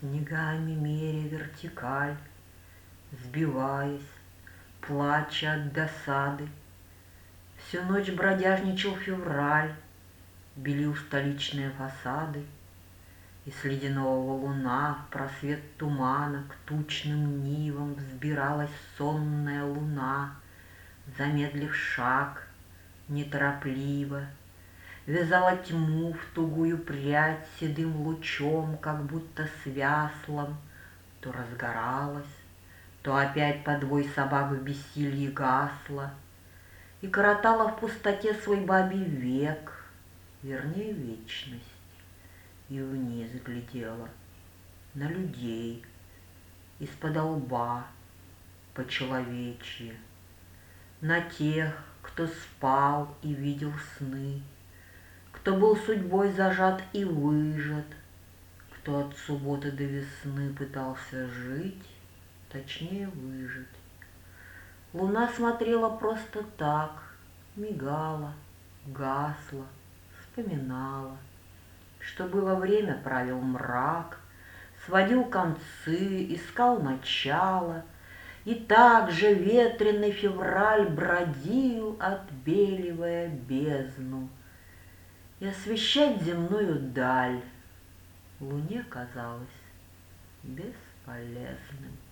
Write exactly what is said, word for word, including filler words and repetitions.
снегами меря вертикаль, сбиваясь, плача от досады. Всю ночь бродяжничал февраль, белил столичные фасады, и с ледяного луна в просвет тумана к тучным нивам взбиралась сонная луна, замедлив шаг, неторопливо, вязала тьму в тугую прядь седым лучом, как будто с вяслом, то разгоралась, то опять подвой собак в бессилье гасла, и коротала в пустоте свой бабий век, вернее вечность, и вниз глядела на людей из-под лба по-человечьи, на тех, кто спал и видел сны, кто был судьбой зажат и выжат, кто от субботы до весны пытался жить, точнее выжить. Луна смотрела просто так, мигала, гасла, вспоминала, что было время правил мрак, сводил концы, искал начало, и так же ветреный февраль бродил, отбеливая бездну, и освещать земную даль Луне казалось бесполезным.